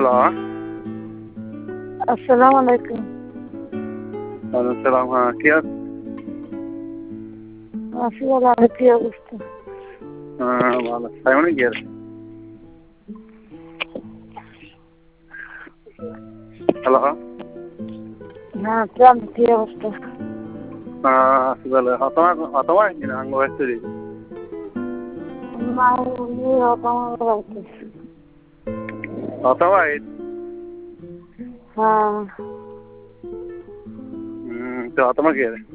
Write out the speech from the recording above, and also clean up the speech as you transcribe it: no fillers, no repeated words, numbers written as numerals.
Hello. আসসালামু আলাইকুম। ওয়ালাইকুম সালাম। হ্যাঁ, কি আছে? আছি ভালো, আর কি অবস্থা? হ্যাঁ, ভালো। সাইমনে কি আছে? হ্যালো। হ্যাঁ, কেমন কি অবস্থা? আছি ভালো। তোমার কি না আঙ্গ বাড়ি? অথবা হ্যাঁ, তো তোমার কি আছে?